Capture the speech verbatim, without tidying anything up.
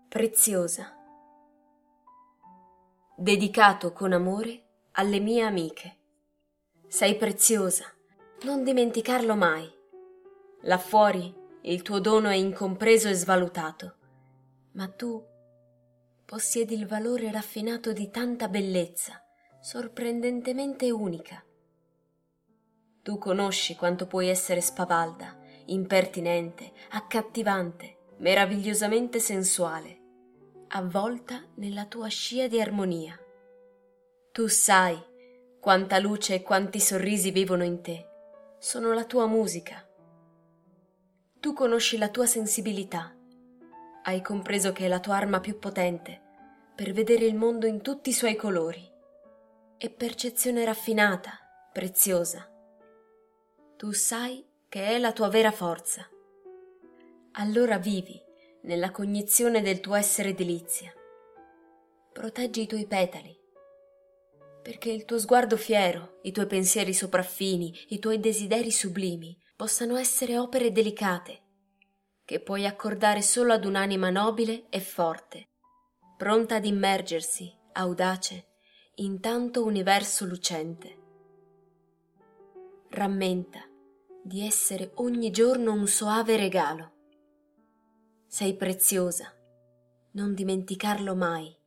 Preziosa. Dedicato con amore alle mie amiche. Sei preziosa, non dimenticarlo mai. Là fuori il tuo dono è incompreso e svalutato, ma tu possiedi il valore raffinato di tanta bellezza, sorprendentemente unica. Tu conosci quanto puoi essere spavalda, impertinente, accattivante, meravigliosamente sensuale, avvolta nella tua scia di armonia. Tu sai quanta luce e quanti sorrisi vivono in te, sono la tua musica. Tu conosci la tua sensibilità, hai compreso che è la tua arma più potente per vedere il mondo in tutti i suoi colori. È percezione raffinata, preziosa. Tu sai che è la tua vera forza. Allora vivi nella cognizione del tuo essere delizia. Proteggi i tuoi petali, perché il tuo sguardo fiero, i tuoi pensieri sopraffini, i tuoi desideri sublimi possano essere opere delicate, che puoi accordare solo ad un'anima nobile e forte, pronta ad immergersi, audace, in tanto universo lucente. Rammenta di essere ogni giorno un soave regalo. Sei preziosa, non dimenticarlo mai.